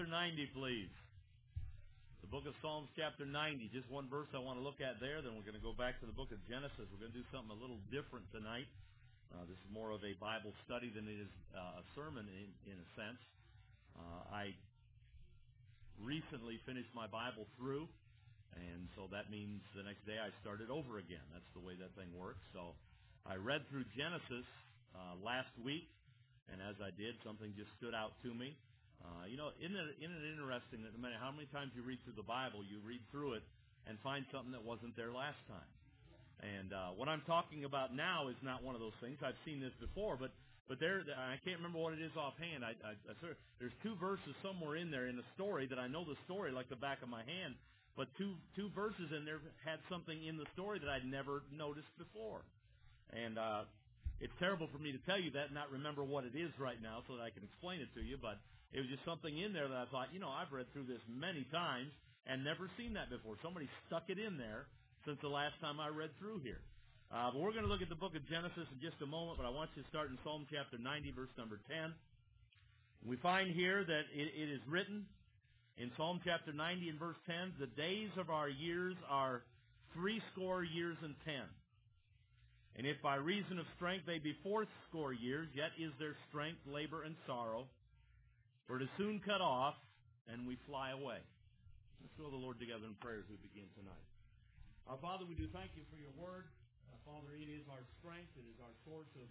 90, please. The book of Psalms, chapter 90. Just one verse I want to look at there, then we're going to go back to the book of Genesis. We're going to do something a little different tonight. This is more of a Bible study than it is a sermon in a sense. I recently finished my Bible through, and so that means the next day I started over again. That's the way that thing works. So I read through Genesis last week, and as I did, something just stood out to me. Isn't it interesting that no matter how many times you read through the Bible, you read through it and find something that wasn't there last time. And what I'm talking about now is not one of those things. I've seen this before, but there, I can't remember what it is offhand. There's two verses somewhere in there in the story that I know the story like the back of my hand, but two verses in there had something in the story that I'd never noticed before. And it's terrible for me to tell you that and not remember what it is right now so that I can explain it to you, but it was just something in there that I thought, I've read through this many times and never seen that before. Somebody stuck it in there since the last time I read through here. But we're going to look at the book of Genesis in just a moment, but I want you to start in Psalm chapter 90, verse number 10. We find here that it is written in Psalm chapter 90 and verse 10, the days of our years are 80 years and 10. And if by reason of strength they be 80 years, yet is their strength labor and sorrow. For it is soon cut off, and we fly away. Let's go to the Lord together in prayer as we begin tonight. Our Father, we do thank you for your word. Father, it is our strength. It is our source of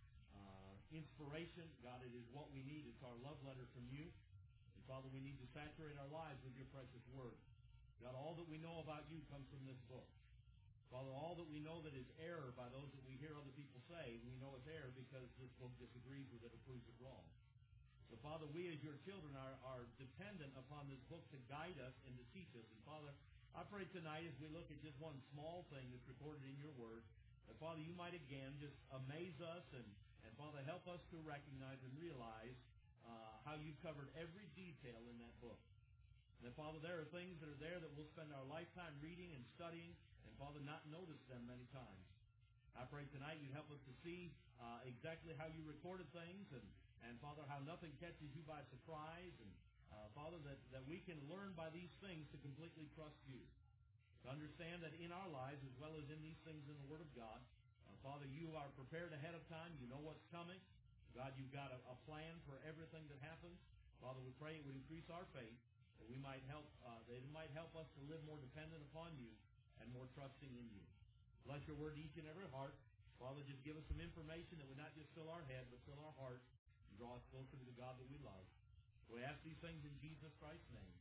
inspiration. God, it is what we need. It's our love letter from you. And Father, we need to saturate our lives with your precious word. God, all that we know about you comes from this book. Father, all that we know that is error by those that we hear other people say, we know it's error because this book disagrees with it or proves it wrong. So, Father, we as your children are dependent upon this book to guide us and to teach us. And, Father, I pray tonight as we look at just one small thing that's recorded in your word, that, Father, you might again just amaze us and Father, help us to recognize and realize how you've covered every detail in that book. And then, Father, there are things that are there that we'll spend our lifetime reading and studying, and, Father, not notice them many times. I pray tonight you'd help us to see exactly how you recorded things, and Father, how nothing catches you by surprise, and Father, that we can learn by these things to completely trust you. To understand that in our lives, as well as in these things in the Word of God, Father, you are prepared ahead of time. You know what's coming. God, you've got a plan for everything that happens. Father, we pray it would increase our faith, that we might help, that it might help us to live more dependent upon you and more trusting in you. Bless your word to each and every heart. Father, just give us some information that would not just fill our head, but fill our heart and draw us closer to the God that we love. We ask these things in Jesus Christ's name.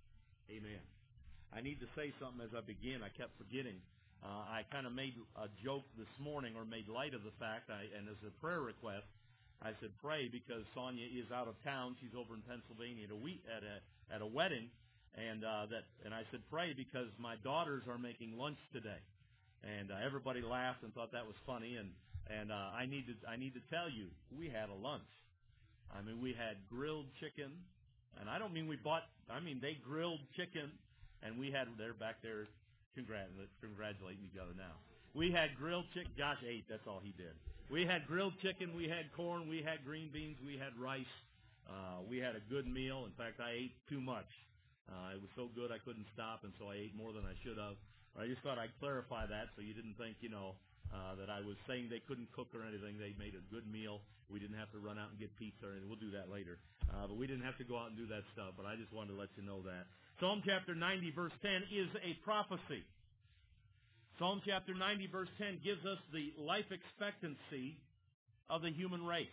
Amen. I need to say something as I begin. I kept forgetting. I kind of made a joke this morning, or made light of the fact, and as a prayer request, I said pray because Sonia is out of town. She's over in Pennsylvania at a wedding, and I said pray because my daughters are making lunch today, and everybody laughed and thought that was funny, and I need to tell you we had a lunch. I mean, we had grilled chicken, and I don't mean they grilled chicken, and they're back there congratulating each other now. We had grilled chicken. Josh ate, that's all he did. We had grilled chicken, we had corn, we had green beans, we had rice. We had a good meal. In fact, I ate too much. It was so good I couldn't stop, and so I ate more than I should have. I just thought I'd clarify that so you didn't think, that I was saying they couldn't cook or anything. They made a good meal. We didn't have to run out and get pizza or anything. We'll do that later. But we didn't have to go out and do that stuff, but I just wanted to let you know that. Psalm chapter 90, verse 10 is a prophecy. Psalm chapter 90, verse 10 gives us the life expectancy of the human race.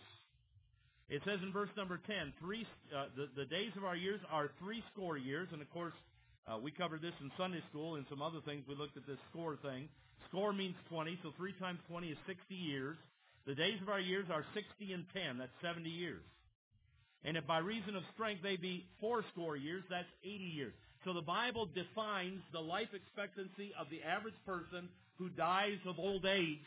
It says in verse number 10, the days of our years are 80 years, and of course, we covered this in Sunday school and some other things. We looked at this score thing. Score means 20, so 3 times 20 is 60 years. The days of our years are 60 and 10, that's 70 years. And if by reason of strength they be 80 years, that's 80 years. So the Bible defines the life expectancy of the average person who dies of old age.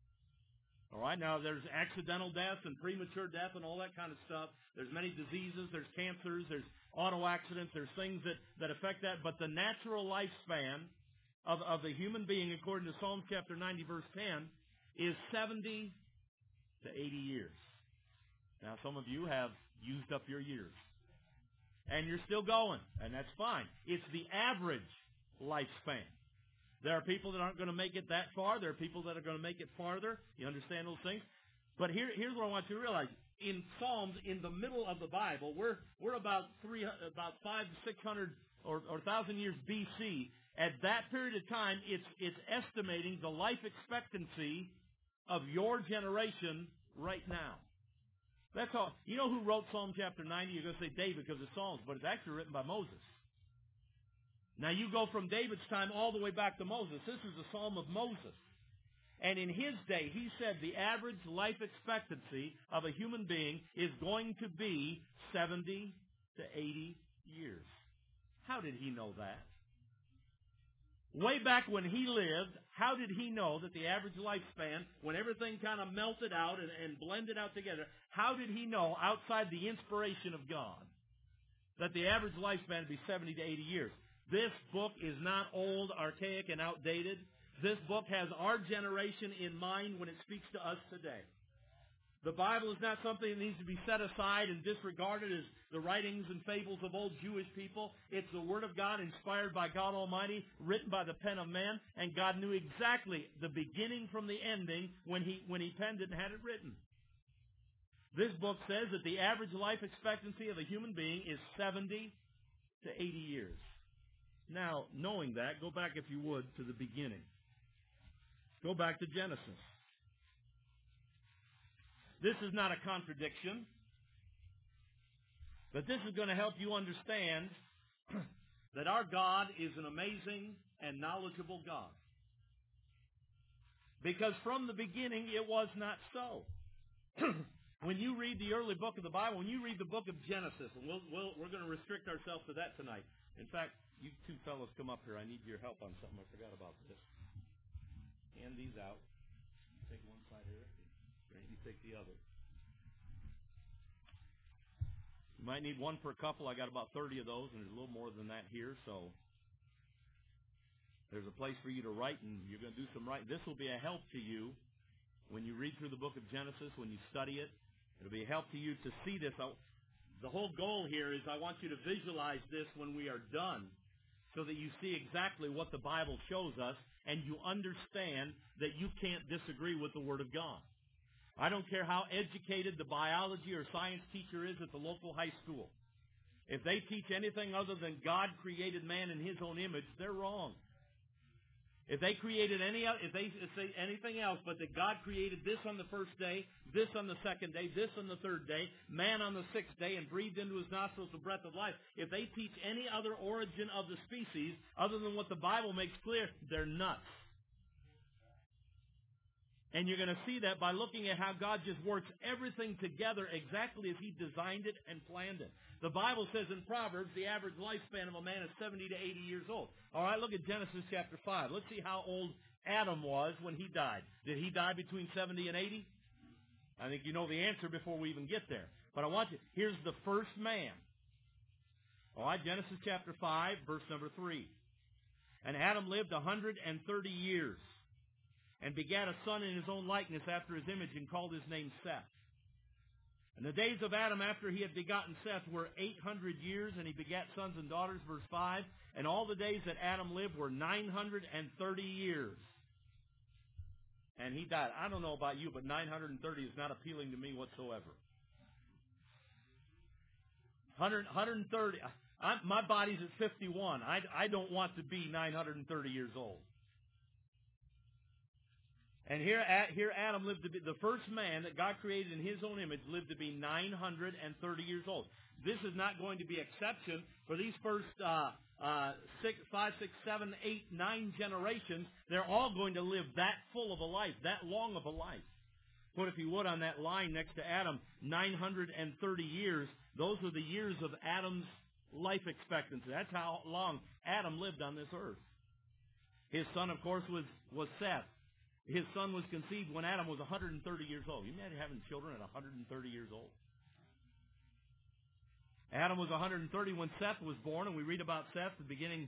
All right, now there's accidental death and premature death and all that kind of stuff. There's many diseases, there's cancers, there's auto accidents, there's things that affect that. But the natural lifespan of the human being, according to Psalm chapter 90, verse 10, is 70 to 80 years. Now, some of you have used up your years. and you're still going, and that's fine. It's the average lifespan. There are people that aren't going to make it that far. There are people that are going to make it farther. You understand those things? But here's what I want you to realize. In Psalms, in the middle of the Bible, we're about 500 to 600 or 1,000 years B.C. At that period of time, it's estimating the life expectancy of your generation right now. That's all. You know who wrote Psalm chapter 90? You're going to say David because it's Psalms, but it's actually written by Moses. Now you go from David's time all the way back to Moses. This is the Psalm of Moses. And in his day, he said the average life expectancy of a human being is going to be 70 to 80 years. How did he know that? Way back when he lived, how did he know that the average lifespan, when everything kind of melted out and blended out together, how did he know, outside the inspiration of God, that the average lifespan would be 70 to 80 years? This book is not old, archaic, and outdated. This book has our generation in mind when it speaks to us today. The Bible is not something that needs to be set aside and disregarded as the writings and fables of old Jewish people. It's the Word of God, inspired by God Almighty, written by the pen of man, and God knew exactly the beginning from the ending when He penned it and had it written. This book says that the average life expectancy of a human being is 70 to 80 years. Now, knowing that, go back, if you would, to the beginning. Go back to Genesis. This is not a contradiction, but this is going to help you understand that our God is an amazing and knowledgeable God. Because from the beginning, it was not so. When you read the early book of the Bible, when you read the book of Genesis, and we're going to restrict ourselves to that tonight. In fact, you two fellows come up here. I need your help on something. I forgot about this. Hand these out. Take one side here. You take the other. You might need one per couple. I got about 30 of those, and there's a little more than that here, so there's a place for you to write, and you're going to do some writing. This will be a help to you when you read through the book of Genesis, when you study it. It'll be a help to you to see this. The whole goal here is I want you to visualize this when we are done so that you see exactly what the Bible shows us, and you understand that you can't disagree with the Word of God. I don't care how educated the biology or science teacher is at the local high school. If they teach anything other than God created man in His own image, they're wrong. If they created if they say anything else but that God created this on the first day, this on the second day, this on the third day, man on the sixth day, and breathed into his nostrils the breath of life, if they teach any other origin of the species other than what the Bible makes clear, they're nuts. And you're going to see that by looking at how God just works everything together exactly as He designed it and planned it. The Bible says in Proverbs the average lifespan of a man is 70 to 80 years old. All right, look at Genesis chapter 5. Let's see how old Adam was when he died. Did he die between 70 and 80? I think you know the answer before we even get there. But I want you, here's the first man. All right, Genesis chapter 5, verse number 3. And Adam lived 130 years, and begat a son in his own likeness after his image, and called his name Seth. And the days of Adam after he had begotten Seth were 800 years, and he begat sons and daughters, verse 5. And all the days that Adam lived were 930 years. And he died. I don't know about you, but 930 is not appealing to me whatsoever. 130. My body's at 51. I don't want to be 930 years old. And here Adam lived to be, the first man that God created in His own image lived to be 930 years old. This is not going to be exception for these first 5, 6, 7, 8, 9 generations. They're all going to live that full of a life, that long of a life. Put, if you would, on that line next to Adam, 930 years. Those are the years of Adam's life expectancy. That's how long Adam lived on this earth. His son, of course, was Seth. His son was conceived when Adam was 130 years old. You imagine having children at 130 years old? Adam was 130 when Seth was born, and we read about Seth at the beginning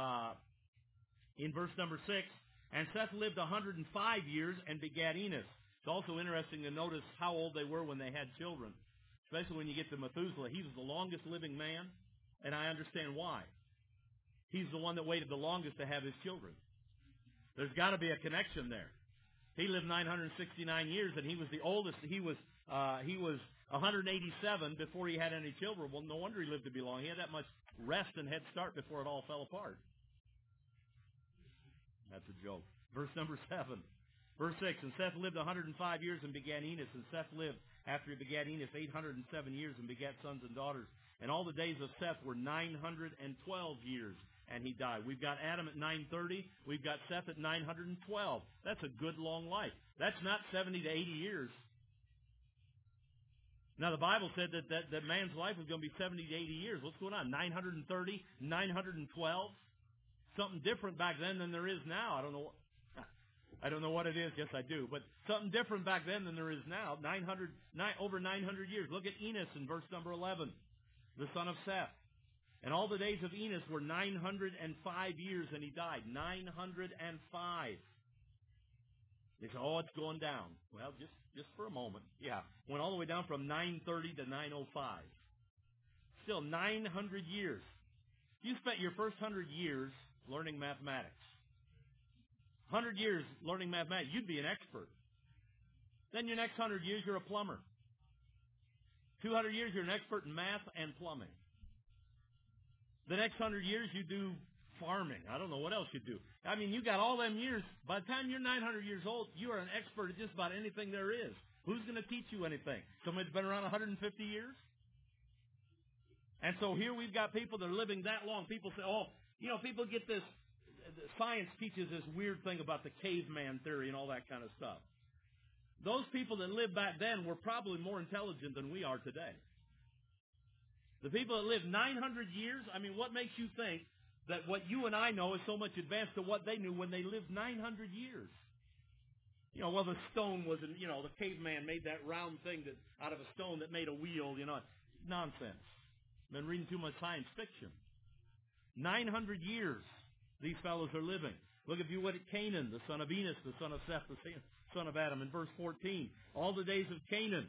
in verse number 6. And Seth lived 105 years and begat Enos. It's also interesting to notice how old they were when they had children, especially when you get to Methuselah. He was the longest living man. and I understand why. He's the one that waited the longest to have his children. There's got to be a connection there. He lived 969 years, and he was the oldest. He was 187 before he had any children. Well, no wonder he lived to be long. He had that much rest and head start before it all fell apart. That's a joke. Verse number 7. Verse 6, and Seth lived 105 years and begat Enos, and Seth lived after he begat Enos 807 years and begat sons and daughters. And all the days of Seth were 912 years, and he died. We've got Adam at 930. We've got Seth at 912. That's a good long life. That's not 70 to 80 years. Now, the Bible said that man's life was going to be 70 to 80 years. What's going on? 930, 912? Something different back then than there is now. I don't know what it is. Yes, I do. But something different back then than there is now. Over 900 years. Look at Enos in verse number 11, the son of Seth. And all the days of Enos were 905 years, and he died. 905. They say, oh, it's going down. Well, just for a moment. Yeah. Went all the way down from 930 to 905. Still 900 years. You spent your first 100 years learning mathematics. 100 years learning mathematics, you'd be an expert. Then your next 100 years, you're a plumber. 200 years, you're an expert in math and plumbing. The next 100 years, you do farming. I don't know what else you do. I mean, you got all them years. By the time you're 900 years old, you are an expert at just about anything there is. Who's going to teach you anything? Somebody that's been around 150 years? And so here we've got people that are living that long. People say, oh, people get this. Science teaches this weird thing about the caveman theory and all that kind of stuff. Those people that lived back then were probably more intelligent than we are today. The people that lived 900 years, I mean, what makes you think that what you and I know is so much advanced to what they knew when they lived 900 years? Well, the stone wasn't, the caveman made that round thing out of a stone that made a wheel, nonsense. Been reading too much science fiction. 900 years these fellows are living. Look, if you would, at Canaan, the son of Enos, the son of Seth, the son of Adam, in verse 14. All the days of Canaan.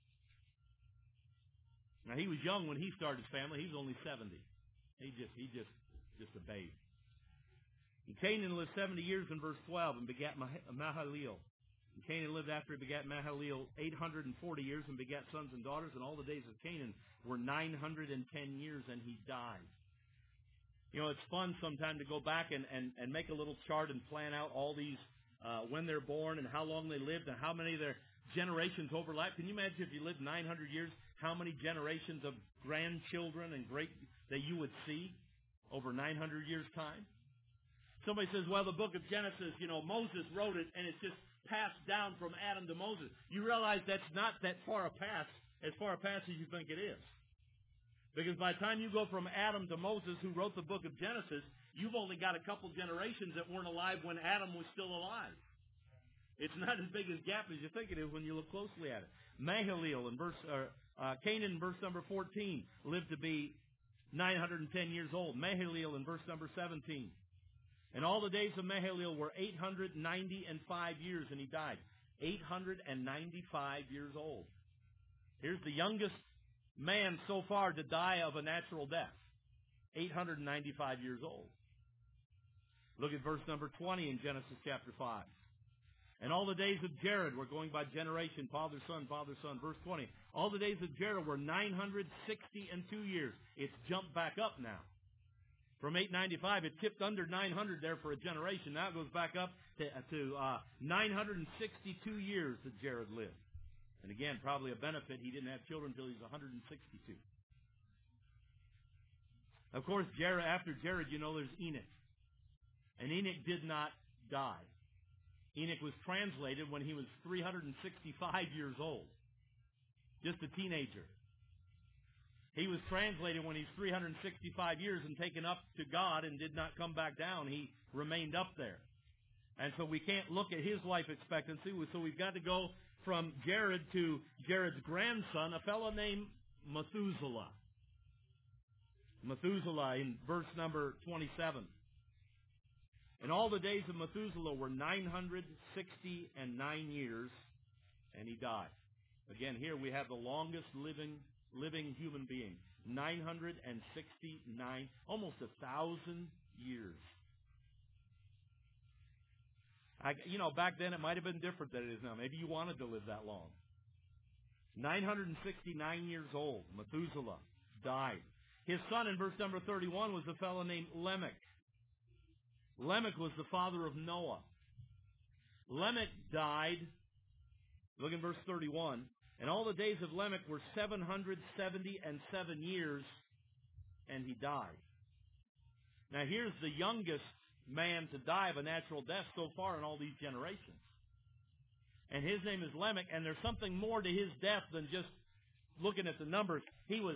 Now, he was young when he started his family. He was only 70. He just a babe. And Canaan lived 70 years in verse 12 and begat Mahalalel. And Canaan lived after he begat Mahalalel 840 years and begat sons and daughters. And all the days of Canaan were 910 years, and he died. It's fun sometime to go back and make a little chart and plan out all these, when they're born and how long they lived and how many of their generations overlap. Can you imagine if you lived 900 years, how many generations of grandchildren and great that you would see over 900 years' time? Somebody says, well, the book of Genesis, Moses wrote it, and it's just passed down from Adam to Moses. You realize that's not that far a pass as you think it is. Because by the time you go from Adam to Moses, who wrote the book of Genesis, you've only got a couple generations that weren't alive when Adam was still alive. It's not as big a gap as you think it is when you look closely at it. Mahalalel in Canaan in verse number 14 lived to be 910 years old. Mahalalel in verse number 17. And all the days of Mahalalel were 895 years, and he died. 895 years old. Here's the youngest man so far to die of a natural death. 895 years old. Look at verse number 20 in Genesis chapter 5. And all the days of Jared, we're going by generation, father, son, verse 20. All the days of Jared were 962 years. It's jumped back up now. From 895, it tipped under 900 there for a generation. Now it goes back up to 962 years that Jared lived. And again, probably a benefit. He didn't have children until he was 162. Of course, after Jared, there's Enoch. And Enoch did not die. Enoch was translated when he was 365 years old. Just a teenager. He was translated when he's 365 years and taken up to God and did not come back down. He remained up there. And so we can't look at his life expectancy. So we've got to go from Jared to Jared's grandson, a fellow named Methuselah. Methuselah in verse number 27. And all the days of Methuselah were 969 years, and he died. Again, here we have the longest living human being. 969, almost 1,000 years. Back then it might have been different than it is now. Maybe you wanted to live that long. 969 years old, Methuselah died. His son in verse number 31 was a fellow named Lamech. Lamech was the father of Noah. Lamech died, look in verse 31, and all the days of Lamech were 777 years, and he died. Now here's the youngest man to die of a natural death so far in all these generations. And his name is Lamech, and there's something more to his death than just looking at the numbers. He was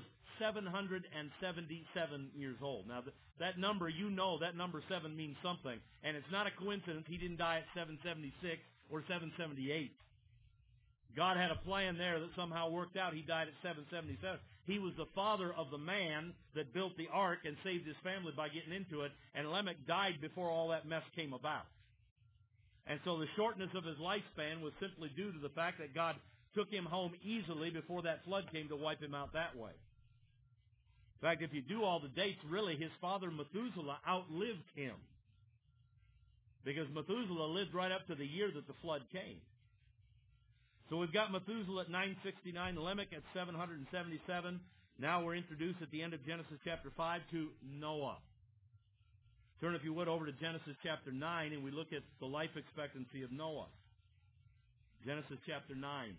777 years old. Now, that number, that number 7 means something, and it's not a coincidence he didn't die at 776 or 778. God had a plan there that somehow worked out. He died at 777. He was the father of the man that built the ark and saved his family by getting into it, and Lamech died before all that mess came about. And so the shortness of his lifespan was simply due to the fact that God took him home easily before that flood came to wipe him out that way. In fact, if you do all the dates, really, his father Methuselah outlived him, because Methuselah lived right up to the year that the flood came. So we've got Methuselah at 969, Lamech at 777. Now we're introduced at the end of Genesis chapter 5 to Noah. Turn, if you would, over to Genesis chapter 9, and we look at the life expectancy of Noah. Genesis chapter 9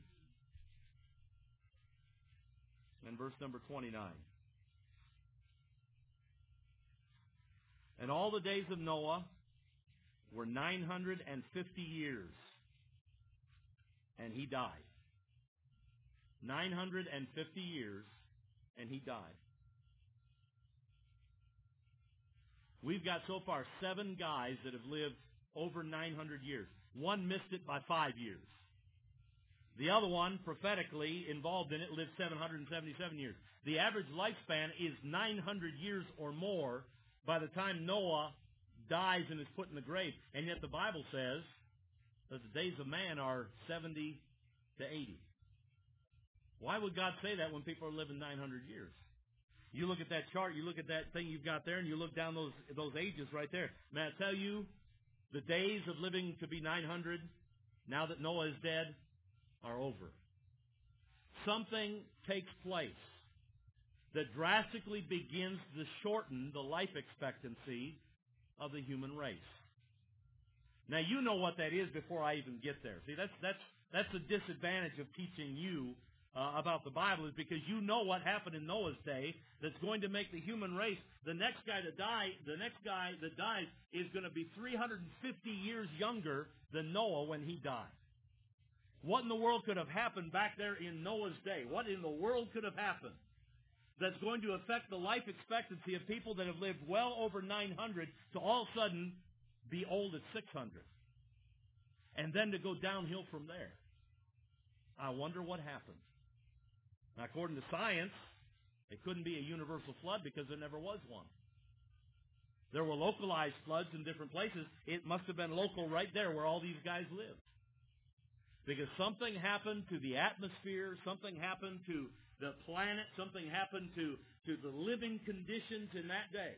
and verse number 29. And all the days of Noah were 950 years, and he died. 950 years, and he died. We've got so far 7 guys that have lived over 900 years. One missed it by 5 years. The other one, prophetically involved in it, lived 777 years. The average lifespan is 900 years or more by the time Noah dies and is put in the grave. And yet the Bible says that the days of man are 70 to 80. Why would God say that when people are living 900 years? You look at that chart, you look at that thing you've got there, and you look down those ages right there. May I tell you, the days of living to be 900, now that Noah is dead, are over. Something takes place that drastically begins to shorten the life expectancy of the human race. Now, you know what that is before I even get there. See, that's the disadvantage of teaching you about the Bible, is because you know what happened in Noah's day that's going to make the human race, the next guy that dies is going to be 350 years younger than Noah when he died. What in the world could have happened back there in Noah's day? What in the world could have happened that's going to affect the life expectancy of people that have lived well over 900 to all of a sudden be old at 600? And then to go downhill from there. I wonder what happened. Now, according to science, it couldn't be a universal flood because there never was one. There were localized floods in different places. It must have been local right there where all these guys lived. Because something happened to the atmosphere, something happened to the planet, something happened to the living conditions in that day.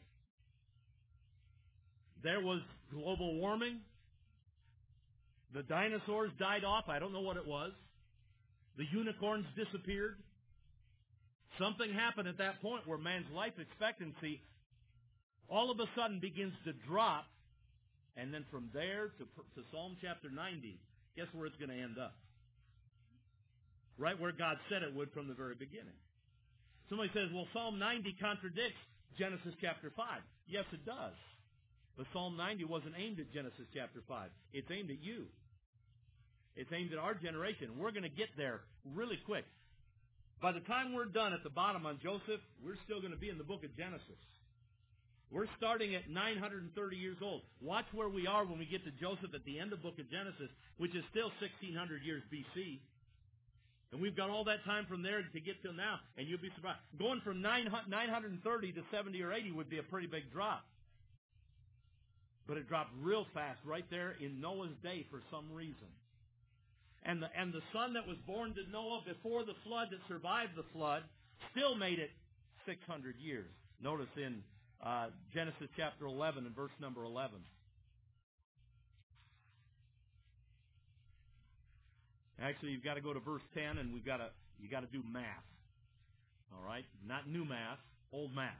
There was global warming. The dinosaurs died off. I don't know what it was. The unicorns disappeared. Something happened at that point where man's life expectancy all of a sudden begins to drop. And then from there to Psalm chapter 90, guess where it's going to end up? Right where God said it would from the very beginning. Somebody says, well, Psalm 90 contradicts Genesis chapter 5. Yes, it does. But Psalm 90 wasn't aimed at Genesis chapter 5. It's aimed at you. It's aimed at our generation. We're going to get there really quick. By the time we're done at the bottom on Joseph, we're still going to be in the book of Genesis. We're starting at 930 years old. Watch where we are when we get to Joseph at the end of the book of Genesis, which is still 1,600 years B.C. And we've got all that time from there to get till now, and you'll be surprised. Going from 930 to 70 or 80 would be a pretty big drop. But it dropped real fast right there in Noah's day for some reason. And the son that was born to Noah before the flood, that survived the flood, still made it 600 years. Notice in Genesis chapter 11 and verse number 11. Actually, you've got to go to verse 10, and you got to do math. All right? Not new math, old math.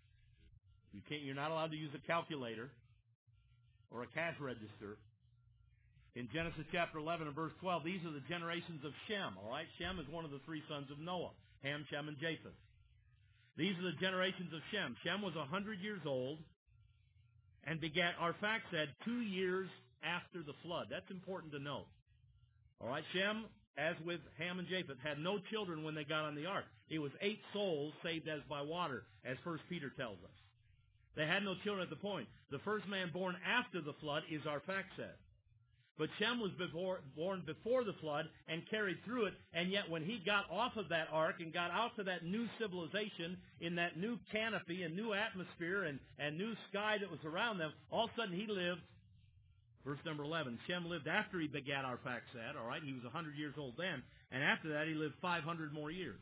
You're not allowed to use a calculator or a cash register. In Genesis chapter 11 and verse 12, these are the generations of Shem. All right? Shem is one of the three sons of Noah, Ham, Shem, and Japheth. These are the generations of Shem. Shem was 100 years old and begat Arphaxad 2 years after the flood. That's important to note. All right, Shem, as with Ham and Japheth, had no children when they got on the ark. It was 8 souls saved as by water, as 1 Peter tells us. They had no children at the point. The first man born after the flood is Arphaxad. But Shem was born before the flood and carried through it, and yet when he got off of that ark and got out to that new civilization, in that new canopy and new atmosphere and new sky that was around them, all of a sudden he lived. Verse number 11, Shem lived after he begat Arphaxad, all right? He was 100 years old then, and after that he lived 500 more years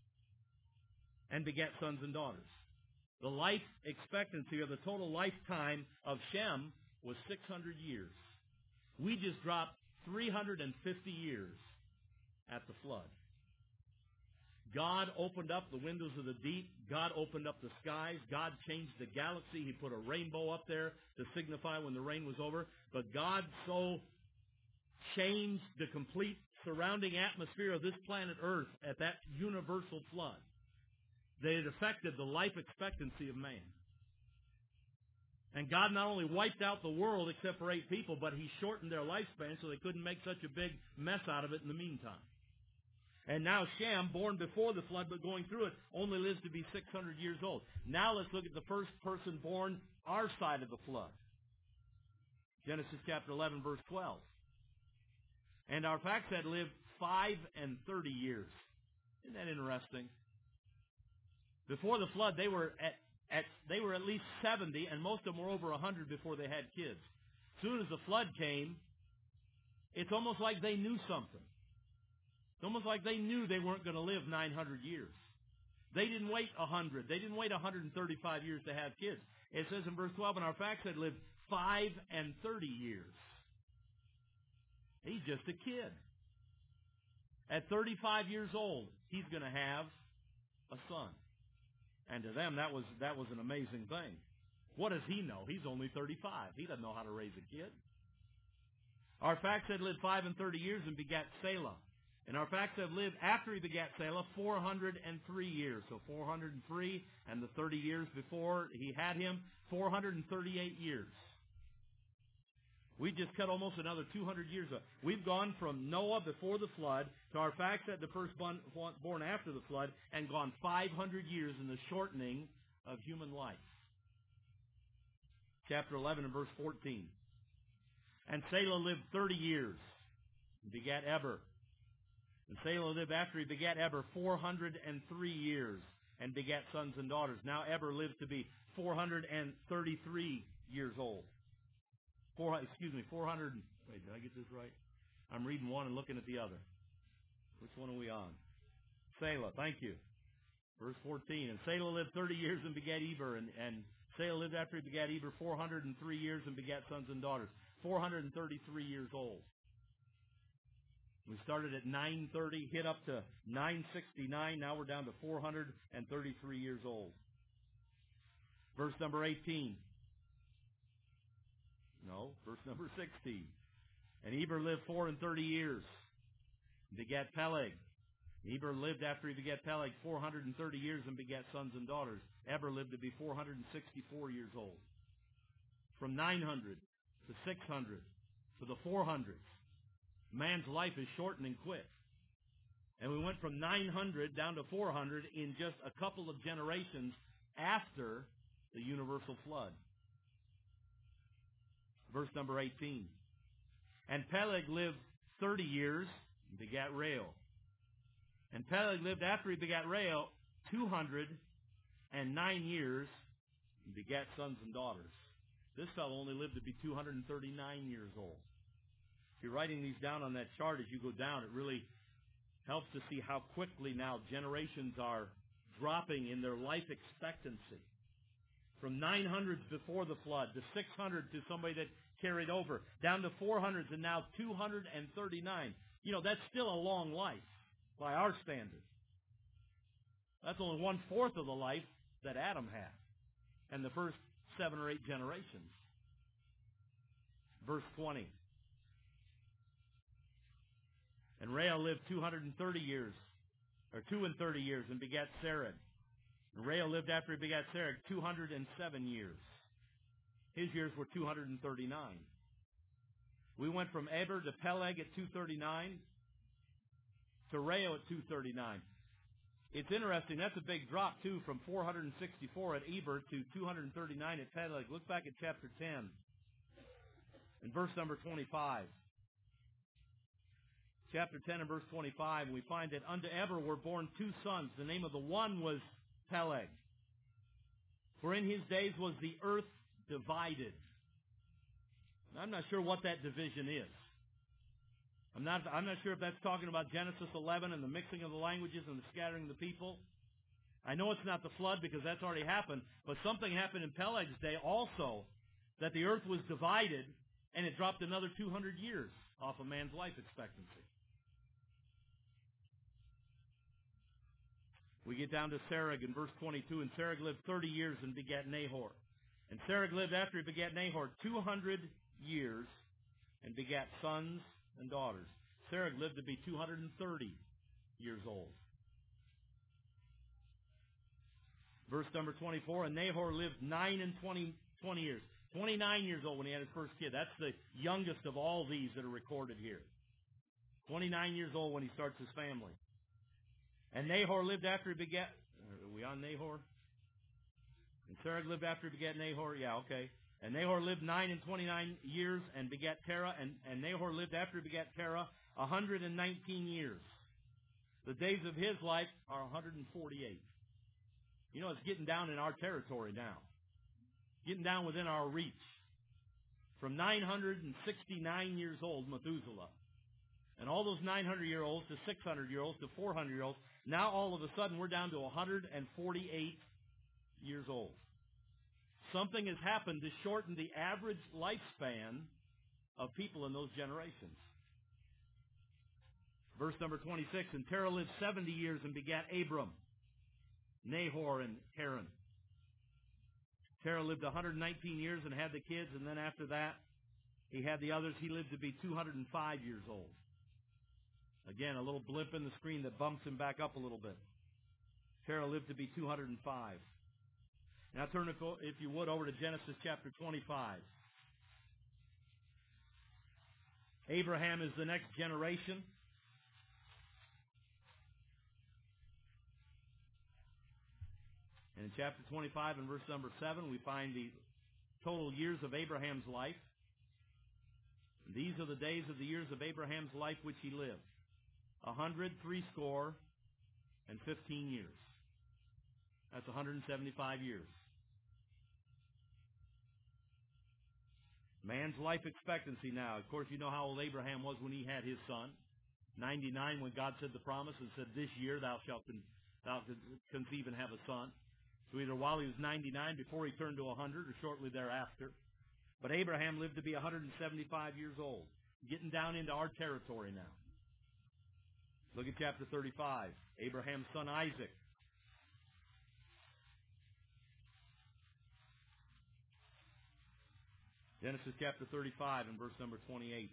and begat sons and daughters. The life expectancy, or the total lifetime of Shem, was 600 years. We just dropped 350 years at the flood. God opened up the windows of the deep. God opened up the skies. God changed the galaxy. He put a rainbow up there to signify when the rain was over. But God so changed the complete surrounding atmosphere of this planet Earth at that universal flood that it affected the life expectancy of man. And God not only wiped out the world except for 8 people, but he shortened their lifespan so they couldn't make such a big mess out of it in the meantime. And now Shem, born before the flood but going through it, only lives to be 600 years old. Now let's look at the first person born our side of the flood. Genesis chapter 11, verse 12. And Arphaxad lived 35 years. Isn't that interesting? Before the flood, they were at least 70, and most of them were over 100 before they had kids. As soon as the flood came, it's almost like they knew something. It's almost like they knew they weren't going to live 900 years. They didn't wait 100. They didn't wait 135 years to have kids. It says in verse 12, and Arphaxad lived 35 years. He's just a kid. At 35 years old, he's going to have a son. And to them, that was an amazing thing. What does he know? He's only 35. He doesn't know how to raise a kid. Arphaxad lived 35 years and begat Selah. And Arphaxad lived, after he begat Selah, 403 years. So 403, and the 30 years before he had him, 438 years. We just cut almost another 200 years off. We've gone from Noah before the flood to Arphaxad, the first born after the flood, and gone 500 years in the shortening of human life. Chapter 11 and verse 14. And Selah lived 30 years and begat Eber. And Selah lived after he begat Eber 403 years and begat sons and daughters. Now Eber lived to be 433 years old. 400, wait, did I get this right? I'm reading one and looking at the other. Which one are we on? Selah, thank you. Verse 14, and Selah lived 30 years and begat Eber, and Selah lived after he begat Eber 403 years and begat sons and daughters. 433 years old. We started at 930, hit up to 969, now we're down to 433 years old. Verse number 18. No, verse number 16. And Eber lived 34 years, and begat Peleg. Eber lived after he begat Peleg 430 years and begat sons and daughters. Eber lived to be 464 years old. From 900 to 600 to the 400s. Man's life is shortening quick. And we went from 900 down to 400 in just a couple of generations after the universal flood. Verse number 18. And Peleg lived 30 years and begat Reu. And Peleg lived after he begat Reu 209 years and begat sons and daughters. This fellow only lived to be 239 years old. If you're writing these down on that chart as you go down, it really helps to see how quickly now generations are dropping in their life expectancy. From 900s before the flood to 600 to somebody that carried over, down to 400s and now 239. You know, that's still a long life by our standards. That's only 1/4 of the life that Adam had and the first 7 or 8 generations. Verse 20. And Reuel lived 230 years, or 32 years, and begat Serug. And Reuel lived after he begat Serug 207 years. His years were 239. We went from Eber to Peleg at 239 to Reuel at 239. It's interesting. That's a big drop, too, from 464 at Eber to 239 at Peleg. Look back at chapter 10 and verse number 25. Chapter 10 and verse 25, we find that unto Eber were born 2 sons. The name of the one was Peleg. For in his days was the earth divided. Now, I'm not sure what that division is. I'm not sure if that's talking about Genesis 11 and the mixing of the languages and the scattering of the people. I know it's not the flood because that's already happened, but something happened in Peleg's day also, that the earth was divided and it dropped another 200 years off of man's life expectancy. We get down to Serug in verse 22, and Serug lived 30 years and begat Nahor. And Serug lived after he begat Nahor 200 years and begat sons and daughters. Serug lived to be 230 years old. Verse number 24, and Nahor lived 9 and 20 years. 29 years old when he had his first kid. That's the youngest of all these that are recorded here. 29 years old when he starts his family. And Nahor lived after he begat... Are we on Nahor? And Serug lived after he begat Nahor? Yeah, okay. And Nahor lived 9 and 29 years and begat Terah. And Nahor lived after he begat Terah 119 years. The days of his life are 148. You know, it's getting down in our territory now. Getting down within our reach. From 969 years old, Methuselah. And all those 900-year-olds to 600-year-olds to 400-year-olds. Now, all of a sudden, we're down to 148 years old. Something has happened to shorten the average lifespan of people in those generations. Verse number 26, and Terah lived 70 years and begat Abram, Nahor, and Haran. Terah lived 119 years and had the kids, and then after that, he had the others. He lived to be 205 years old. Again, a little blip in the screen that bumps him back up a little bit. Terah lived to be 205. Now turn, if you would, over to Genesis chapter 25. Abraham is the next generation. And in chapter 25 and verse number 7, we find the total years of Abraham's life. And these are the days of the years of Abraham's life which he lived. 160 and 15 years. That's 175 years. Man's life expectancy now. Of course, you know how old Abraham was when he had his son. 99 when God said the promise and said, this year thou shalt conceive and have a son. So either while he was 99 before he turned to 100 or shortly thereafter. But Abraham lived to be 175 years old. Getting down into our territory now. Look at chapter 35. Abraham's son Isaac. Genesis chapter 35 and verse number 28.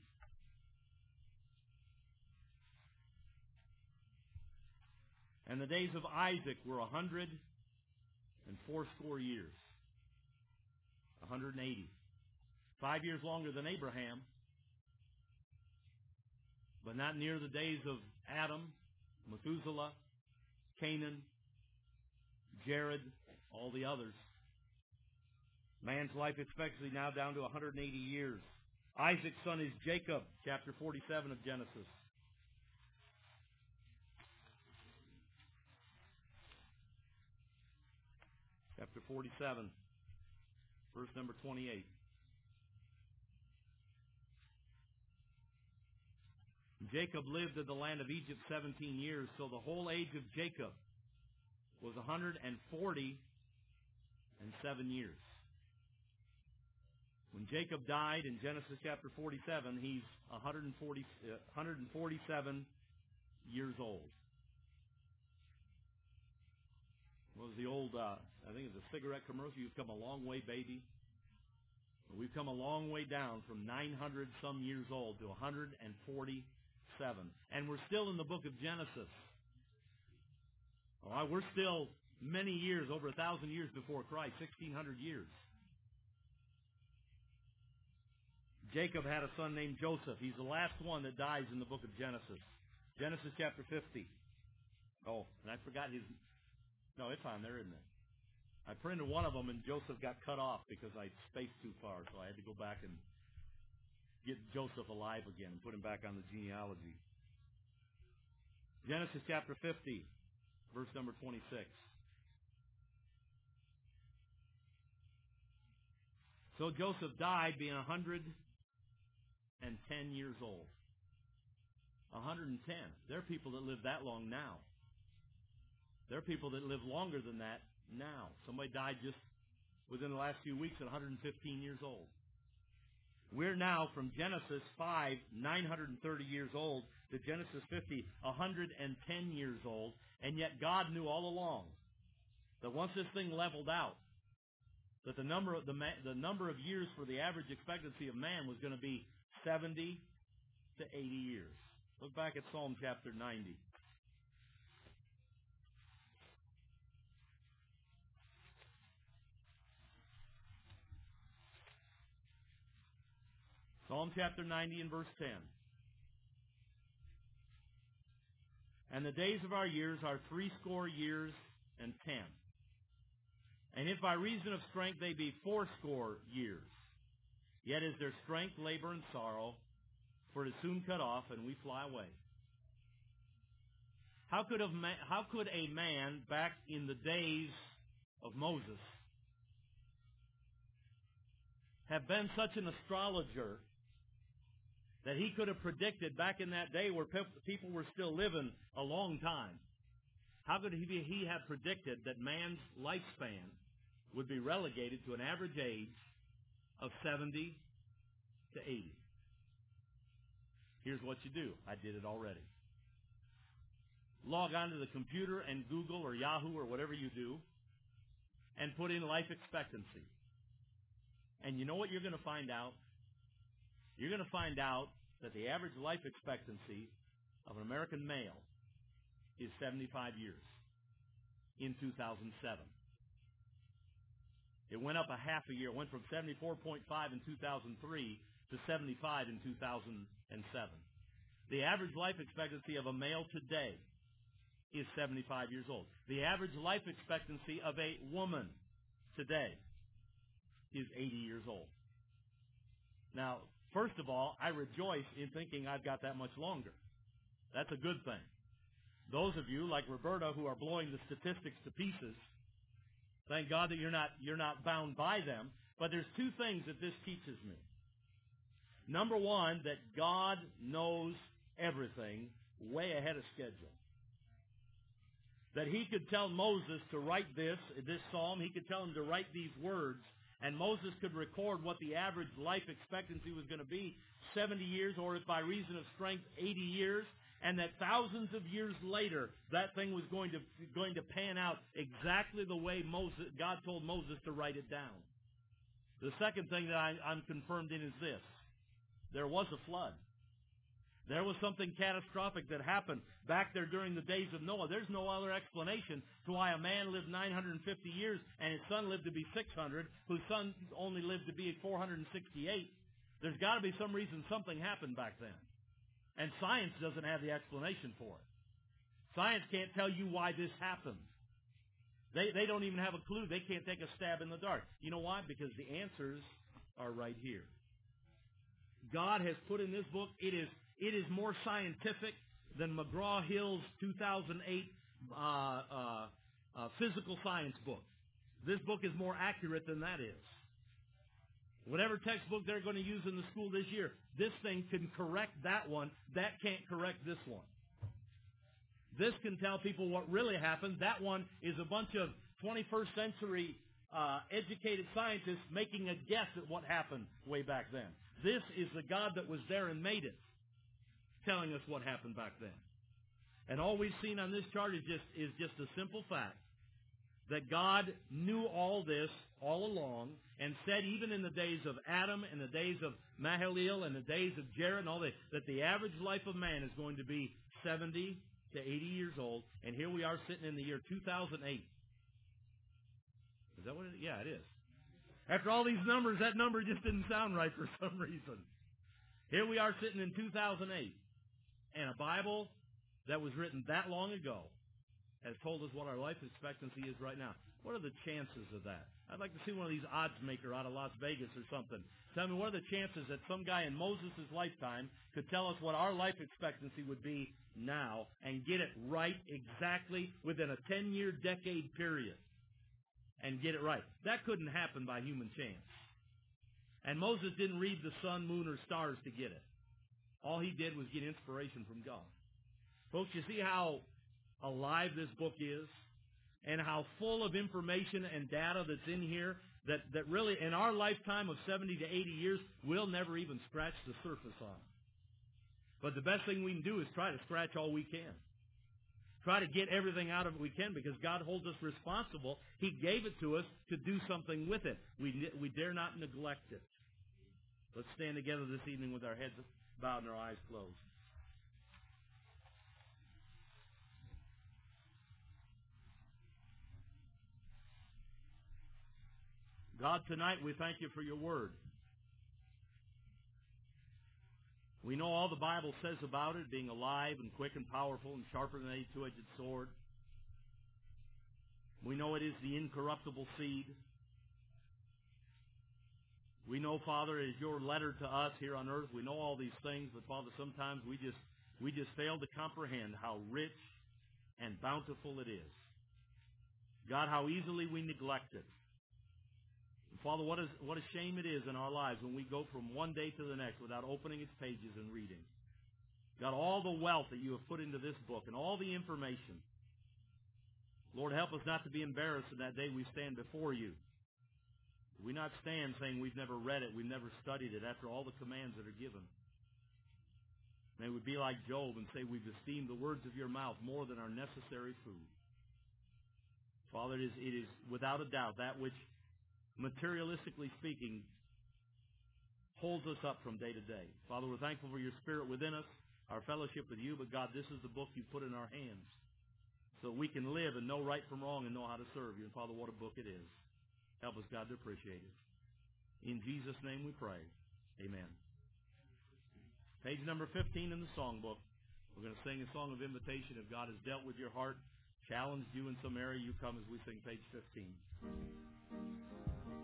And the days of Isaac were 180 years. 180. 5 years longer than Abraham, but not near the days of Adam, Methuselah, Canaan, Jared, all the others. Man's life expectancy now down to 180 years. Isaac's son is Jacob, chapter 47 of Genesis. Chapter 47, verse number 28. Jacob lived in the land of Egypt 17 years, so the whole age of Jacob was 147 years. When Jacob died in Genesis chapter 47, he's 147 years old. What was the old, I think it's a cigarette commercial, "You've come a long way, baby." We've come a long way down from 900 some years old to 147. And we're still in the book of Genesis. All right, we're still many years, over 1,000 years before Christ, 1,600 years. Jacob had a son named Joseph. He's the last one that dies in the book of Genesis. Genesis chapter 50. Oh, and I forgot his... No, it's on there, isn't it? I printed one of them, and Joseph got cut off because I spaced too far, so I had to go back and get Joseph alive again and put him back on the genealogy. Genesis chapter 50, verse number 26. So Joseph died being 110 years old. 110. There are people that live that long now. There are people that live longer than that now. Somebody died just within the last few weeks at 115 years old. We're now from Genesis 5, 930 years old, to Genesis 50, 110 years old, and yet God knew all along that once this thing leveled out, that the number of years for the average expectancy of man was going to be 70 to 80 years. Look back at Psalm chapter 90. Psalm chapter 90 and verse 10. And the days of our years are 80 years and 10. And if by reason of strength they be 80 years, yet is their strength labor and sorrow, for it is soon cut off, and we fly away. How could a man back in the days of Moses have been such an astrologer that he could have predicted back in that day where people were still living a long time? How could he have predicted that man's lifespan would be relegated to an average age of 70 to 80? Here's what you do. I did it already. Log on to the computer and Google or Yahoo or whatever you do and put in life expectancy. And you know what you're going to find out? You're going to find out that the average life expectancy of an American male is 75 years in 2007. It went up a half a year. It went from 74.5 in 2003 to 75 in 2007. The average life expectancy of a male today is 75 years old. The average life expectancy of a woman today is 80 years old. Now, first of all, I rejoice in thinking I've got that much longer. That's a good thing. Those of you, like Roberta, who are blowing the statistics to pieces, thank God that you're not bound by them. But there's two things that this teaches me. Number one, that God knows everything way ahead of schedule. That he could tell Moses to write this psalm. He could tell him to write these words. And Moses could record what the average life expectancy was going to be, 70 years, or if by reason of strength, 80 years. And that thousands of years later, that thing was going to pan out exactly the way God told Moses to write it down. The second thing that I'm confirmed in is this. There was a flood. There was something catastrophic that happened back there during the days of Noah. There's no other explanation to why a man lived 950 years and his son lived to be 600, whose son only lived to be 468. There's got to be some reason something happened back then. And science doesn't have the explanation for it. Science can't tell you why this happened. They don't even have a clue. They can't take a stab in the dark. You know why? Because the answers are right here. God has put in this book, it is more scientific than McGraw-Hill's 2008 physical science book. This book is more accurate than that is. Whatever textbook they're going to use in the school this year, this thing can correct that one. That can't correct this one. This can tell people what really happened. That one is a bunch of 21st century educated scientists making a guess at what happened way back then. This is the God that was there and made it, telling us what happened back then. And all we've seen on this chart is just a simple fact that God knew all this all along and said even in the days of Adam and the days of Mahalalel and the days of Jared and all that, that the average life of man is going to be 70 to 80 years old. And here we are sitting in the year 2008. Is that what it is? Yeah, it is. After all these numbers, that number just didn't sound right for some reason. Here we are sitting in 2008. And a Bible that was written that long ago has told us what our life expectancy is right now. What are the chances of that? I'd like to see one of these odds maker out of Las Vegas or something. Tell me, what are the chances that some guy in Moses' lifetime could tell us what our life expectancy would be now and get it right exactly within a 10-year decade period and get it right? That couldn't happen by human chance. And Moses didn't read the sun, moon, or stars to get it. All he did was get inspiration from God. Folks, you see how alive this book is and how full of information and data that's in here that really in our lifetime of 70 to 80 years, we'll never even scratch the surface on. But the best thing we can do is try to scratch all we can. Try to get everything out of it we can because God holds us responsible. He gave it to us to do something with it. We dare not neglect it. Let's stand together this evening with our heads bowed and our eyes closed. God, tonight we thank you for your word. We know all the Bible says about it, being alive and quick and powerful and sharper than any two-edged sword. We know it is the incorruptible seed. We know, Father, it is your letter to us here on earth. We know all these things, but Father, sometimes we just fail to comprehend how rich and bountiful it is. God, how easily we neglect it. Father, what a shame it is in our lives when we go from one day to the next without opening its pages and reading. God, all the wealth that you have put into this book and all the information. Lord, help us not to be embarrassed in that day we stand before you. We not stand saying we've never read it, we've never studied it after all the commands that are given. May we be like Job and say we've esteemed the words of your mouth more than our necessary food. Father, it is without a doubt that which, materialistically speaking, holds us up from day to day. Father, we're thankful for your Spirit within us, our fellowship with you, but God, this is the book you've put in our hands so we can live and know right from wrong and know how to serve you. And Father, what a book it is. Help us, God, to appreciate it. In Jesus' name we pray. Amen. Page number 15 in the songbook. We're going to sing a song of invitation. If God has dealt with your heart, challenged you in some area, you come as we sing page 15.